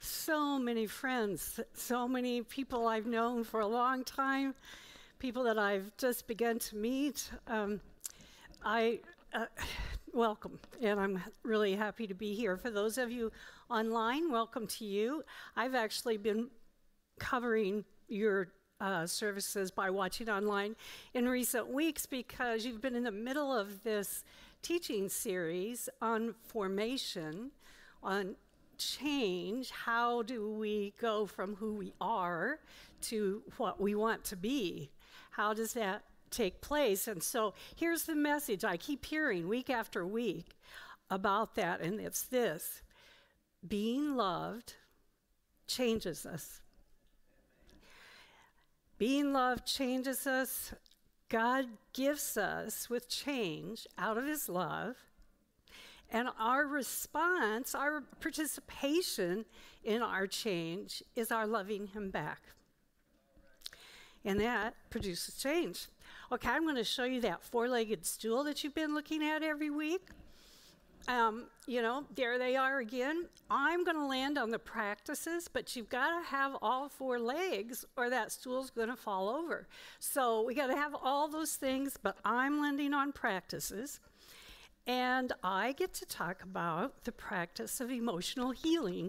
so many friends, so many people I've known for a long time, people that I've just begun to meet. I welcome, and I'm really happy to be here. For those of you online, welcome to you. I've actually been covering your services by watching online in recent weeks because you've been in the middle of this teaching series on formation, on change. How do we go from who we are to what we want to be? How does that take place? And so here's the message I keep hearing week after week about that, and it's this: being loved changes us. Being loved changes us. God gives us with change out of his love. And our response, our participation in our change is our loving him back. And that produces change. Okay, I'm going to show you that four-legged stool that you've been looking at every week. There they are again. I'm going to land on the practices, but you've got to have all four legs or that stool's going to fall over. So we got to have all those things, but I'm landing on practices. And I get to talk about the practice of emotional healing,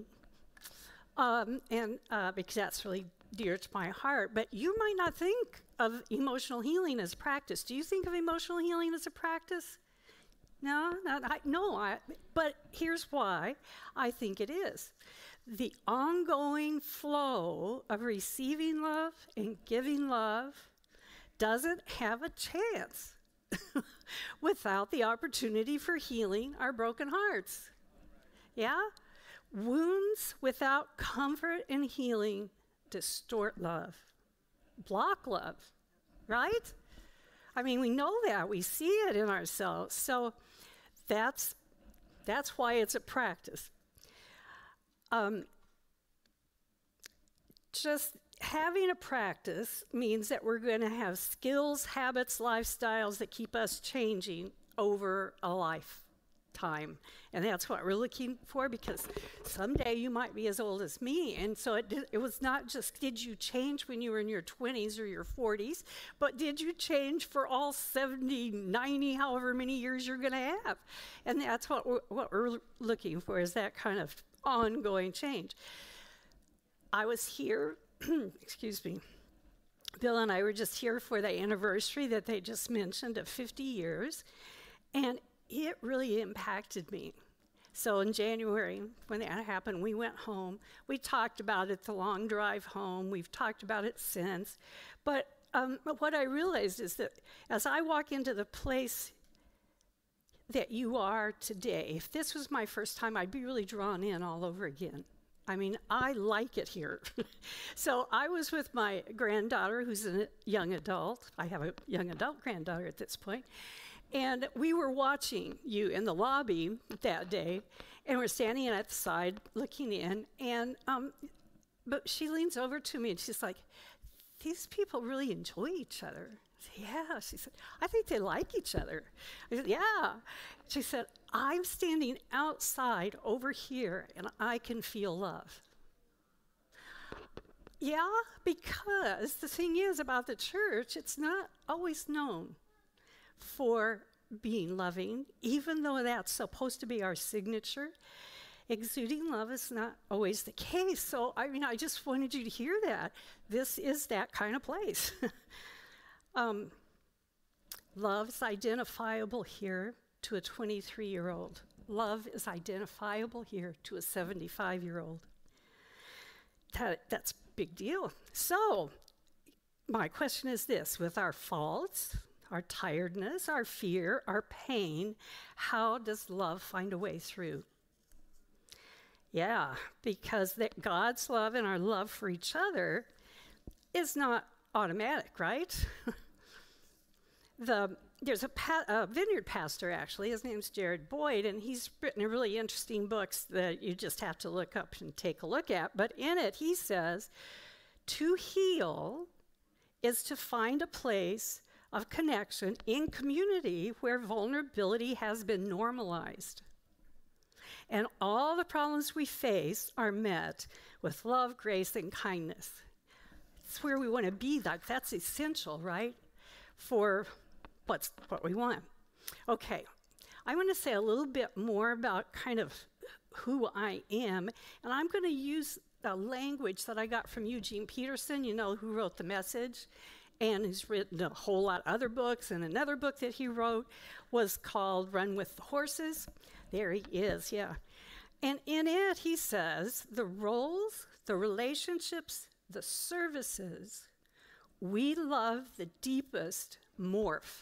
because that's really dear to my heart. But you might not think of emotional healing as a practice. Do you think of emotional healing as a practice? No, but here's why I think it is. The ongoing flow of receiving love and giving love doesn't have a chance without the opportunity for healing our broken hearts. Yeah? Wounds without comfort and healing distort love, block love, right? I mean, we know that. We see it in ourselves. So that's why it's a practice. Just having a practice means that we're going to have skills, habits, lifestyles that keep us changing over a lifetime. And that's what we're looking for, because someday you might be as old as me. And so it was not just, did you change when you were in your 20s or your 40s, but did you change for all 70, 90, however many years you're going to have? And that's what we're looking for, is that kind of ongoing change. I was here, excuse me, Bill and I were just here for the anniversary that they just mentioned of 50 years, and it really impacted me. So in January, when that happened, we went home. We talked about it the long drive home. We've talked about it since. But what I realized is that as I walk into the place that you are today, if this was my first time, I'd be really drawn in all over again. I mean, I like it here. So I was with my granddaughter, who's a young adult. I have a young adult granddaughter at this point. And we were watching you in the lobby that day, and we're standing at the side looking in, and but she leans over to me and she's like, "These people really enjoy each other." I said, "Yeah." She said, "I think they like each other." I said, "Yeah." She said, "I'm standing outside over here and I can feel love." Yeah, because the thing is about the church, it's not always known for being loving, even though that's supposed to be our signature. Exuding love is not always the case. So, I just wanted you to hear that. This is that kind of place. Love is identifiable here to a 23-year-old. Love is identifiable here to a 75-year-old. That's a big deal. So, my question is this: with our faults, our tiredness, our fear, our pain, how does love find a way through? Yeah, because that God's love and our love for each other is not automatic, right? There's a vineyard pastor, actually. His name's Jared Boyd, and he's written a really interesting book that you just have to look up and take a look at. But in it, he says, to heal is to find a place of connection in community where vulnerability has been normalized. And all the problems we face are met with love, grace, and kindness. It's where we want to be. That's essential, right? For what we want. Okay, I want to say a little bit more about kind of who I am, and I'm going to use the language that I got from Eugene Peterson, you know, who wrote The Message, and he's written a whole lot of other books, and another book that he wrote was called Run with the Horses. There he is, yeah. And in it, he says, the roles, the relationships, the services we love the deepest morph.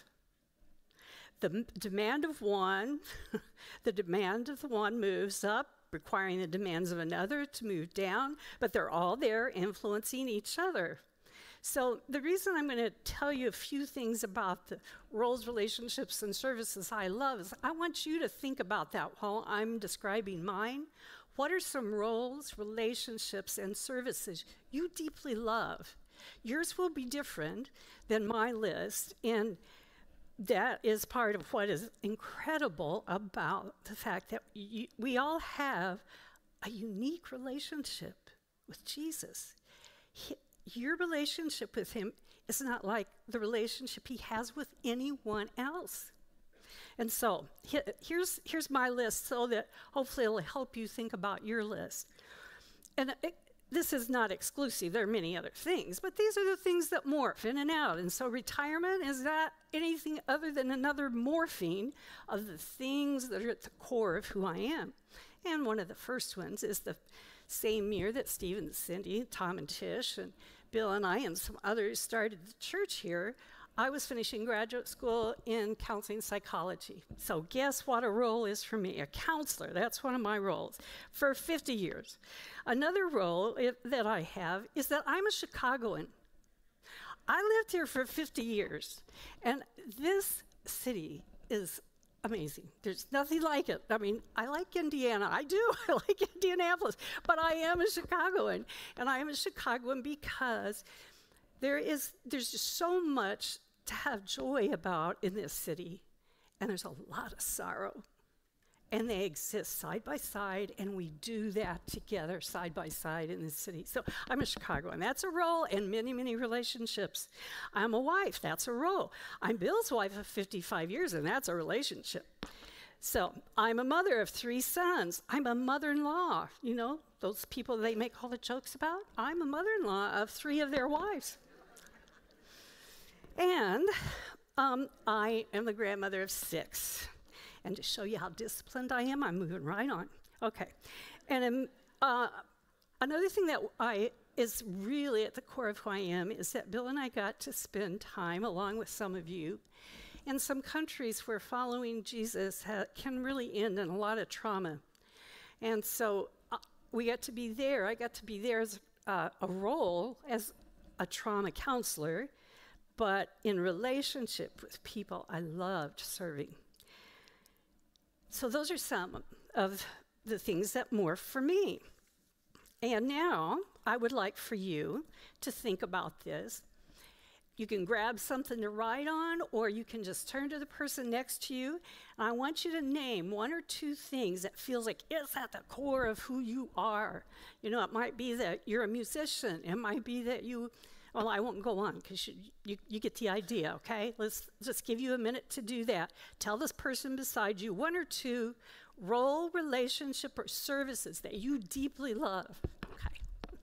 The demand of one, the demand of the one moves up, requiring the demands of another to move down, but they're all there influencing each other. So the reason I'm going to tell you a few things about the roles, relationships, and services I love is I want you to think about that while I'm describing mine. What are some roles, relationships, and services you deeply love? Yours will be different than my list, and that is part of what is incredible about the fact that we all have a unique relationship with Jesus. Your relationship with him is not like the relationship he has with anyone else. And so here's my list so that hopefully it'll help you think about your list. And this is not exclusive. There are many other things, but these are the things that morph in and out. And so retirement is not anything other than another morphing of the things that are at the core of who I am. And one of the first ones is the same year that Steve and Cindy, Tom and Tish, and Bill and I and some others started the church here, I was finishing graduate school in counseling psychology. So guess what a role is for me? A counselor. That's one of my roles for 50 years. Another role that I have is that I'm a Chicagoan. I lived here for 50 years, and this city is amazing. There's nothing like it. I mean, I like Indiana. I do. I like Indianapolis, but I am a Chicagoan, and I am a Chicagoan because there's just so much to have joy about in this city, and there's a lot of sorrow. And they exist side by side, and we do that together side by side in this city. So I'm a Chicagoan. That's a role, and many, many relationships. I'm a wife. That's a role. I'm Bill's wife of 55 years, and that's a relationship. So I'm a mother of 3 sons. I'm a mother-in-law. You know, those people they make all the jokes about? I'm a mother-in-law of 3 of their wives. And I am the grandmother of 6. And to show you how disciplined I am, I'm moving right on. Okay. And another thing that is really at the core of who I am is that Bill and I got to spend time, along with some of you, in some countries where following Jesus can really end in a lot of trauma. And so we got to be there. I got to be there as a role as a trauma counselor, but in relationship with people I loved serving. So those are some of the things that morph for me. And now I would like for you to think about this. You can grab something to write on, or you can just turn to the person next to you. And I want you to name 1 or 2 things that feels like it's at the core of who you are. You know, it might be that you're a musician. It might be that well, I won't go on because you get the idea, okay? Let's just give you a minute to do that. Tell this person beside you 1 or 2 role, relationship, or services that you deeply love. Okay.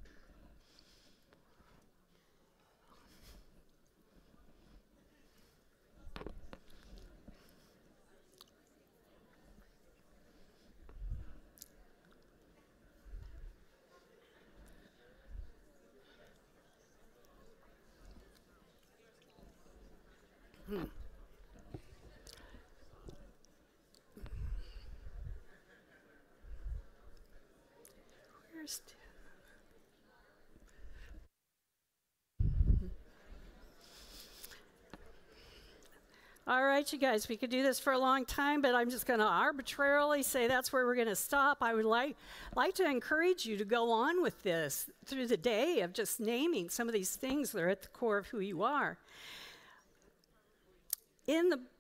All right, you guys, we could do this for a long time, but I'm just going to arbitrarily say that's where we're going to stop. I would like to encourage you to go on with this through the day of just naming some of these things that are at the core of who you are. In the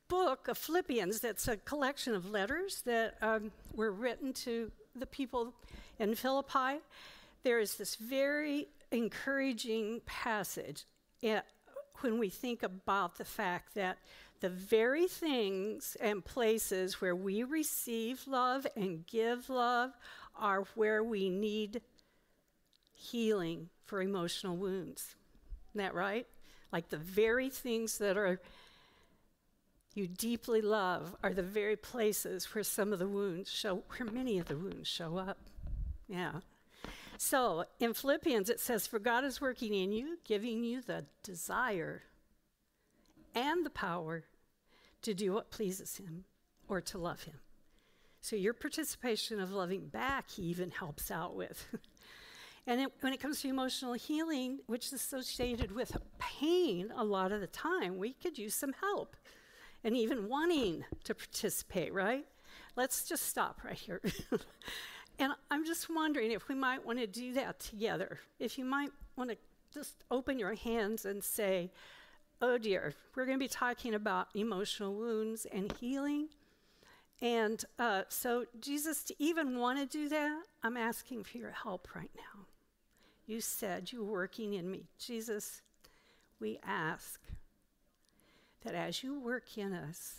book of Philippians, that's a collection of letters that were written to the people in Philippi, there is this very encouraging passage when we think about the fact that the very things and places where we receive love and give love are where we need healing for emotional wounds. Isn't that right? Like the very things that you deeply love are the very places where where many of the wounds show up. Yeah. So in Philippians it says, for God is working in you, giving you the desire and the power to do what pleases him or to love him. So your participation of loving back, he even helps out with. And when it comes to emotional healing, which is associated with pain a lot of the time, we could use some help and even wanting to participate, right? Let's just stop right here. And I'm just wondering if we might want to do that together. If you might want to just open your hands and say, oh dear, we're going to be talking about emotional wounds and healing. And so Jesus, to even want to do that, I'm asking for your help right now. You said you're working in me. Jesus, we ask that as you work in us,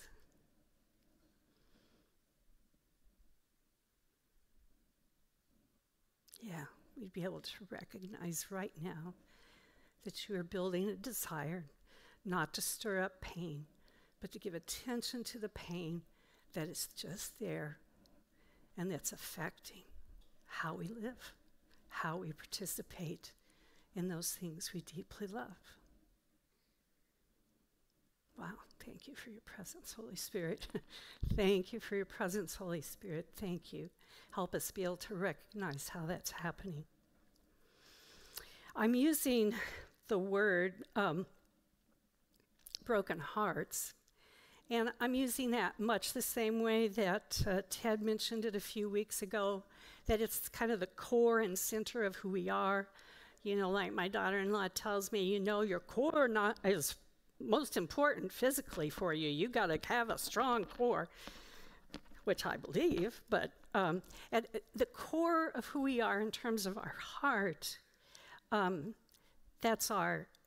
we'd be able to recognize right now that you are building a desire not to stir up pain, but to give attention to the pain that is just there and that's affecting how we live, how we participate in those things we deeply love. Wow, thank you for your presence, Holy Spirit. Thank you for your presence, Holy Spirit. Thank you. Help us be able to recognize how that's happening. I'm using the word broken hearts, and I'm using that much the same way that Ted mentioned it a few weeks ago, that it's kind of the core and center of who we are. You know, like my daughter-in-law tells me, you know, your core is most important physically for you. You got to have a strong core, which I believe, but at the core of who we are in terms of our heart, it's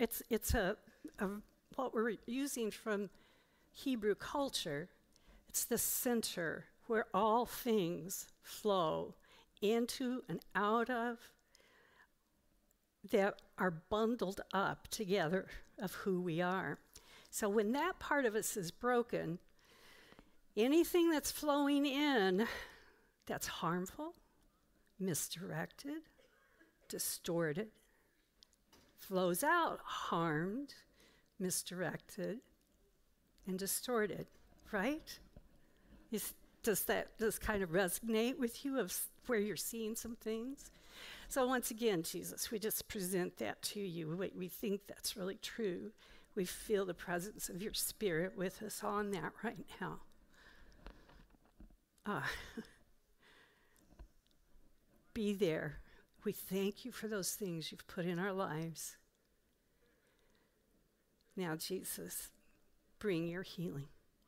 what we're using from Hebrew culture. It's the center where all things flow into and out of, that are bundled up together of who we are. So when that part of us is broken, anything that's flowing in that's harmful, misdirected, distorted, flows out harmed, misdirected, and distorted, right? Does this kind of resonate with you of where you're seeing some things? So once again, Jesus, we just present that to you. We think that's really true. We feel the presence of your Spirit with us on that right now. Be there. We thank you for those things you've put in our lives. Now, Jesus, bring your healing.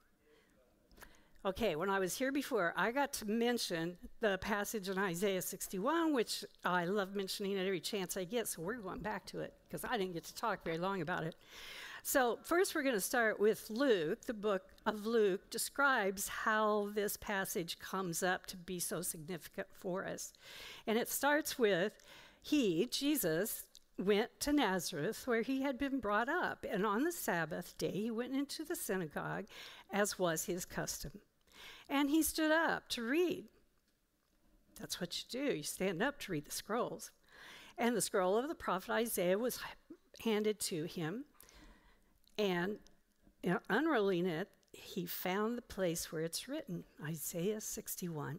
Okay, when I was here before, I got to mention the passage in Isaiah 61, which I love mentioning at every chance I get, so we're going back to it, because I didn't get to talk very long about it. So first we're going to start with Luke. The book of Luke describes how this passage comes up to be so significant for us. And it starts with, Jesus, went to Nazareth, where he had been brought up, and on the Sabbath day he went into the synagogue, as was his custom. And he stood up to read. That's what you do. You stand up to read the scrolls. And the scroll of the prophet Isaiah was handed to him. And unrolling it, he found the place where it's written, Isaiah 61.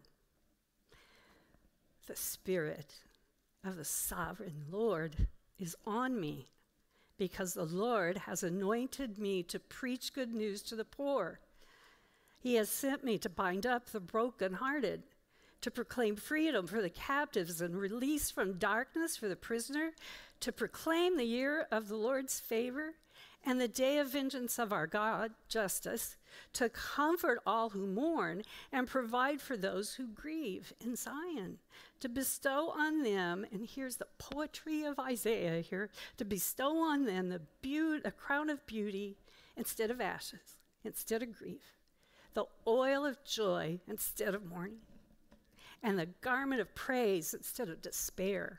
The Spirit of the sovereign Lord is on me, because the Lord has anointed me to preach good news to the poor. He has sent me to bind up the brokenhearted, to proclaim freedom for the captives and release from darkness for the prisoner, to proclaim the year of the Lord's favor and the day of vengeance of our God, justice, to comfort all who mourn and provide for those who grieve in Zion, to bestow on them, and here's the poetry of Isaiah here, to bestow on them a crown of beauty instead of ashes, instead of grief, the oil of joy instead of mourning, and the garment of praise instead of despair.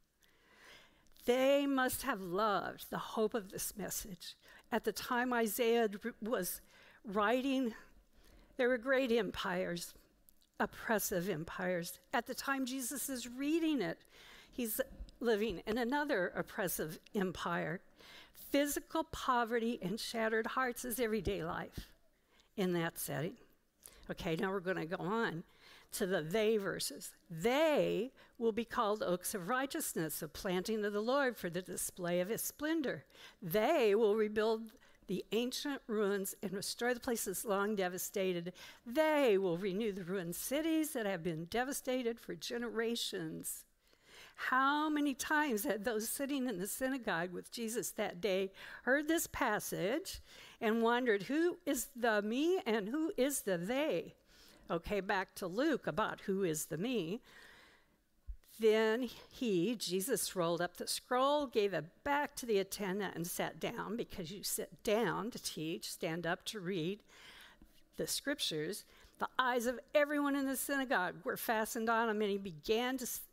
They must have loved the hope of this message. At the time Isaiah was writing, there were great empires, oppressive empires. At the time Jesus is reading it, he's living in another oppressive empire. Physical poverty and shattered hearts is everyday life in that setting. Okay, now we're going to go on to the they verses. They will be called oaks of righteousness, a planting of the Lord for the display of his splendor. They will rebuild the ancient ruins and restore the places long devastated. They will renew the ruined cities that have been devastated for generations. How many times had those sitting in the synagogue with Jesus that day heard this passage and wondered, who is the me and who is the they? Okay, back to Luke about who is the me. Then Jesus rolled up the scroll, gave it back to the attendant, and sat down, because you sit down to teach, stand up to read the scriptures. The eyes of everyone in the synagogue were fastened on him, and he began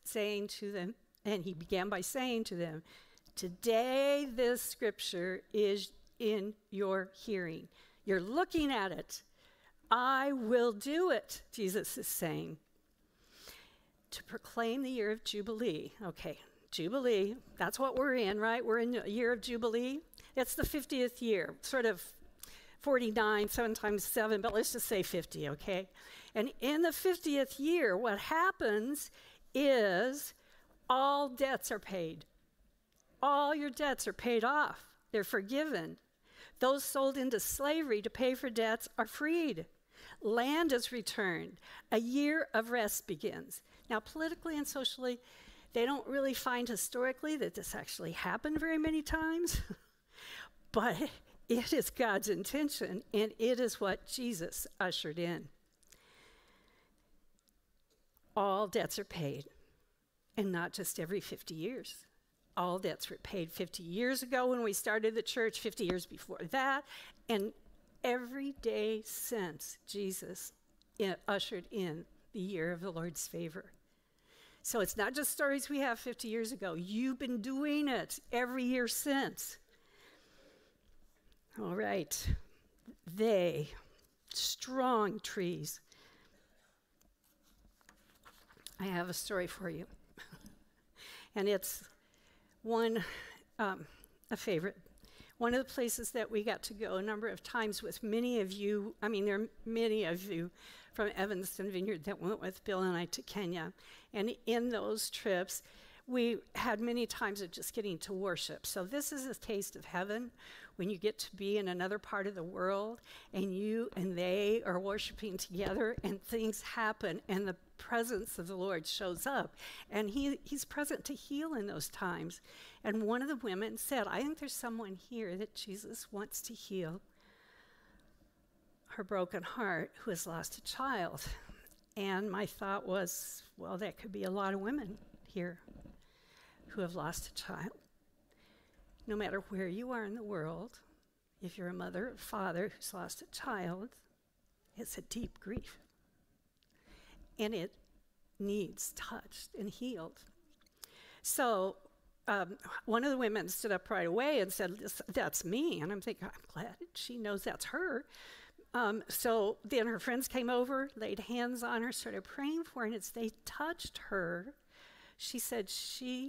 by saying to them, today this scripture is in your hearing. You're looking at it. I will do it, Jesus is saying. To proclaim the year of Jubilee. Okay, Jubilee, that's what we're in, right? We're in the year of Jubilee. It's the 50th year, sort of 49, 7 times 7, but let's just say 50, okay? And in the 50th year, what happens is all debts are paid. All your debts are paid off. They're forgiven. Those sold into slavery to pay for debts are freed. Land is returned. A year of rest begins. Now, politically and socially, they don't really find historically that this actually happened very many times, but it is God's intention, and it is what Jesus ushered in. All debts are paid, and not just every 50 years. All debts were paid 50 years ago when we started the church, 50 years before that, and every day since Jesus ushered in the year of the Lord's favor. So it's not just stories we have 50 years ago. You've been doing it every year since. All right. They, strong trees. I have a story for you. And it's a favorite. One of the places that we got to go a number of times with many of you, there are many of you from Evanston Vineyard that went with Bill and I to Kenya. And in those trips, we had many times of just getting to worship. So this is a taste of heaven when you get to be in another part of the world and you and they are worshiping together and things happen and the presence of the Lord shows up. And he's present to heal in those times. And one of the women said, I think there's someone here that Jesus wants to heal her broken heart who has lost a child. And my thought was, well, that could be a lot of women here who have lost a child. No matter where you are in the world, if you're a mother or father who's lost a child, it's a deep grief. And it needs touched and healed. So one of the women stood up right away and said, that's me. And I'm thinking, I'm glad she knows that's her. So then her friends came over, laid hands on her, started praying for her, and as they touched her, she said she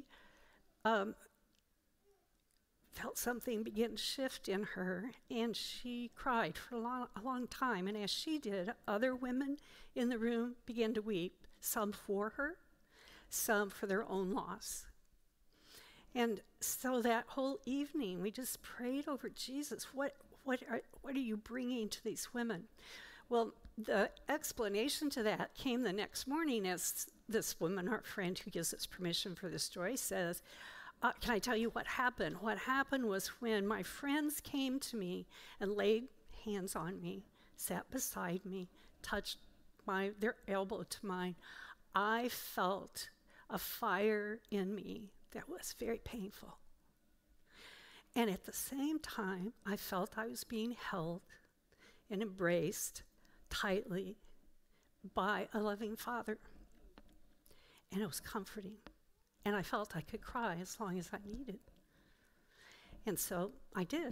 felt something begin to shift in her, and she cried for a long time. And as she did, other women in the room began to weep, some for her, some for their own loss. And so that whole evening, we just prayed over Jesus. What are you bringing to these women? Well, the explanation to that came the next morning as this woman, our friend who gives us permission for the story, says, can I tell you what happened? What happened was when my friends came to me and laid hands on me sat beside me, touched their elbow to mine. I felt a fire in me that was very painful. And at the same time, I felt I was being held and embraced tightly by a loving Father. And it was comforting. And I felt I could cry as long as I needed. And so I did.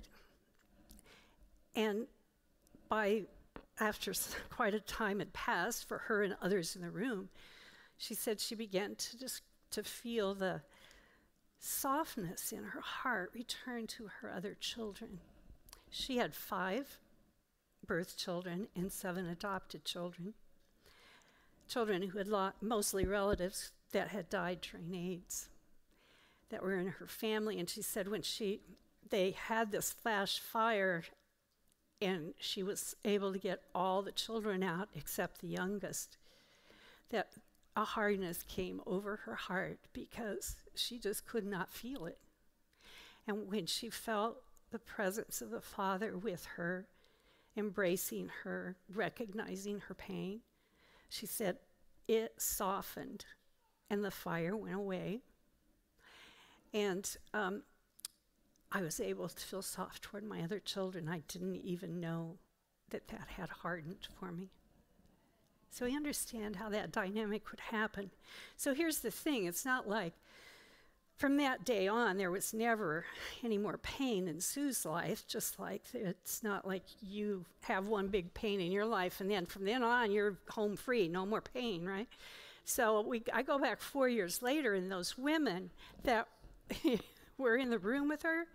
And after quite a time had passed for her and others in the room, she said she began to feel the softness in her heart return to her other children. She had 5 birth children and 7 adopted children who had mostly relatives that had died during AIDS that were in her family. And she said when they had this flash fire and she was able to get all the children out except the youngest, that a hardness came over her heart because she just could not feel it. And when she felt the presence of the Father with her, embracing her, recognizing her pain, she said it softened and the fire went away. And I was able to feel soft toward my other children. I didn't even know that had hardened for me. So we understand how that dynamic would happen. So here's the thing. It's not like from that day on, there was never any more pain in Sue's life, just like it's not like you have one big pain in your life and then from then on, you're home free, no more pain, right? So I go back 4 years later, and those women that were in the room with her,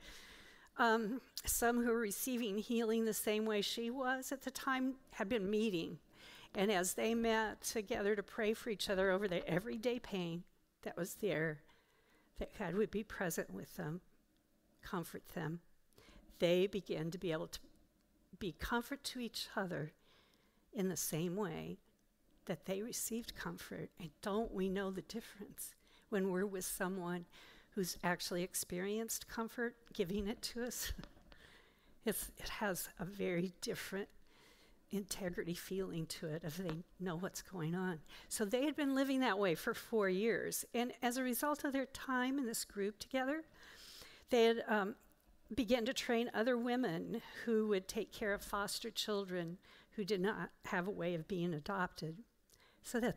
some who were receiving healing the same way she was at the time, had been meeting. And as they met together to pray for each other over the everyday pain that was there, that God would be present with them, comfort them, they began to be able to be comfort to each other in the same way that they received comfort. And don't we know the difference when we're with someone who's actually experienced comfort, giving it to us? It has a very different integrity feeling to it if they know what's going on. So they had been living that way for 4 years. And as a result of their time in this group together, they had began to train other women who would take care of foster children who did not have a way of being adopted. So that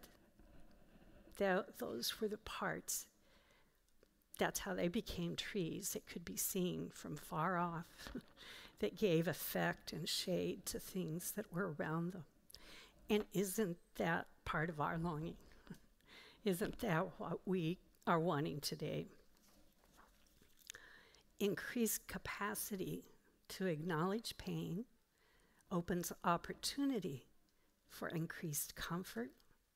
those were the parts. That's how they became trees that could be seen from far off, that gave effect and shade to things that were around them. And isn't that part of our longing? Isn't that what we are wanting today? Increased capacity to acknowledge pain opens opportunity for increased comfort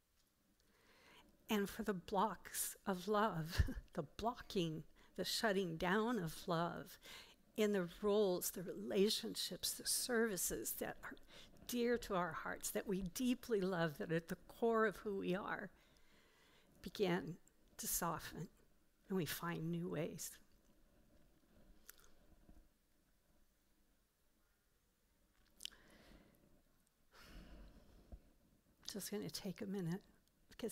and for the blocks of love, the blocking, the shutting down of love in the roles, the relationships, the services that are dear to our hearts, that we deeply love, that are at the core of who we are, begin to soften, and we find new ways. Just going to take a minute, because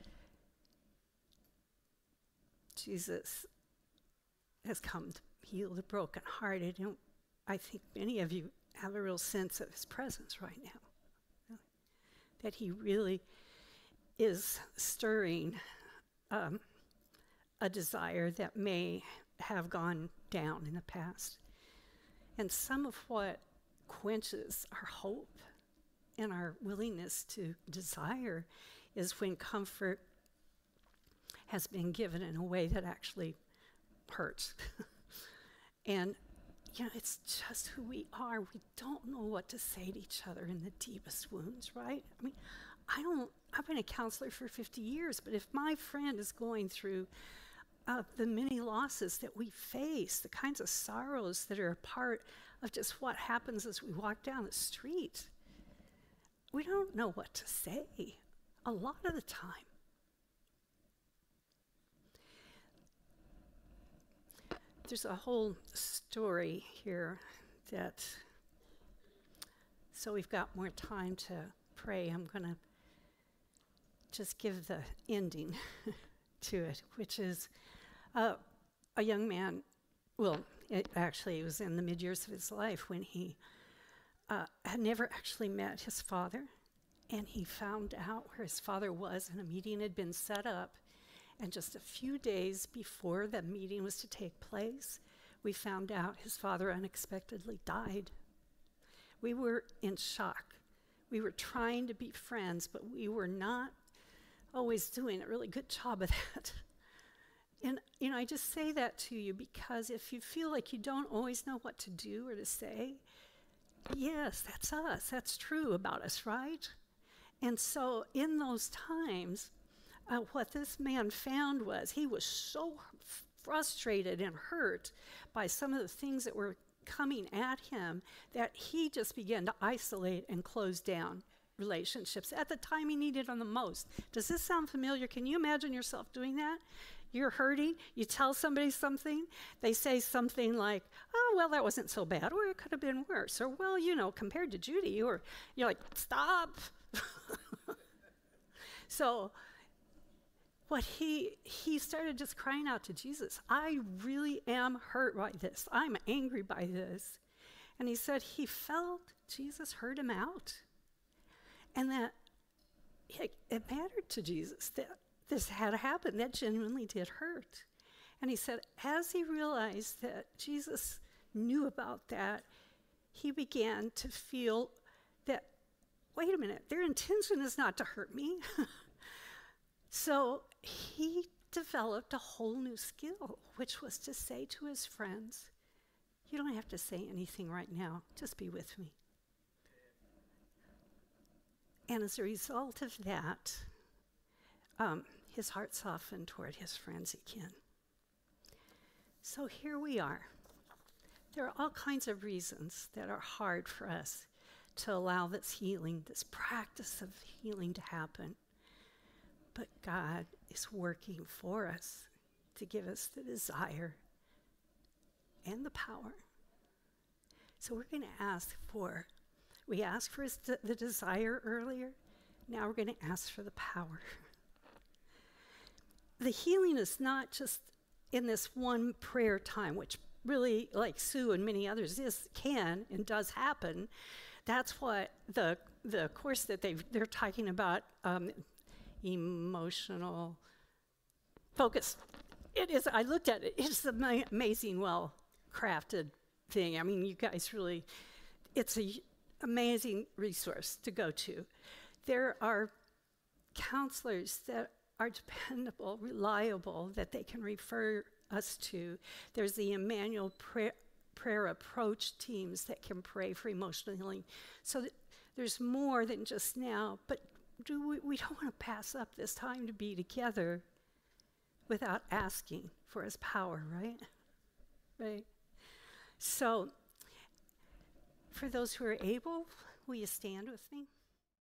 Jesus has come to heal the brokenhearted, and I think many of you have a real sense of his presence right now, that he really is stirring a desire that may have gone down in the past. And some of what quenches our hope and our willingness to desire is when comfort has been given in a way that actually hurts. And, you know, it's just who we are. We don't know what to say to each other in the deepest wounds, right? I mean, I've been a counselor for 50 years, but if my friend is going through the many losses that we face, the kinds of sorrows that are a part of just what happens as we walk down the street, we don't know what to say a lot of the time. There's a whole story here that So we've got more time to pray. I'm going to just give the ending to it, which is a young man. Well, it was in the mid-years of his life when he had never actually met his father, and he found out where his father was, and a meeting had been set up. And just a few days before the meeting was to take place, we found out his father unexpectedly died. We were in shock. We were trying to be friends, but we were not always doing a really good job of that. And, I just say that to you because if you feel like you don't always know what to do or to say, yes, that's us. That's true about us, right? And so in those times, what this man found was he was so frustrated and hurt by some of the things that were coming at him that he just began to isolate and close down relationships at the time he needed them the most. Does this sound familiar? Can you imagine yourself doing that? You're hurting, you tell somebody something, they say something like, oh, well, that wasn't so bad, or it could have been worse, or, well, compared to Judy, or you're like, stop. So what he started just crying out to Jesus, I really am hurt by this. I'm angry by this. And he said he felt Jesus heard him out. And that it mattered to Jesus that this had happened. That genuinely did hurt. And he said as he realized that Jesus knew about that, he began to feel that, wait a minute, their intention is not to hurt me. So he developed a whole new skill, which was to say to his friends, you don't have to say anything right now, just be with me. And as a result of that, his heart softened toward his friends again. So here we are. There are all kinds of reasons that are hard for us to allow this healing, this practice of healing to happen. But God is working for us to give us the desire and the power. So we're going to ask for, we asked for the desire earlier. Now we're going to ask for the power. The healing is not just in this one prayer time, which really, like Sue and many others, can and does happen. That's what the course that they're talking about, emotional focus. It is, I looked at it, it's an amazing, well-crafted thing. I mean, you guys really, it's an amazing resource to go to. There are counselors that are dependable, reliable, that they can refer us to. There's the Emmanuel prayer approach teams that can pray for emotional healing. So there's more than just now, but we don't want to pass up this time to be together without asking for his power, right? Right. So for those who are able, will you stand with me?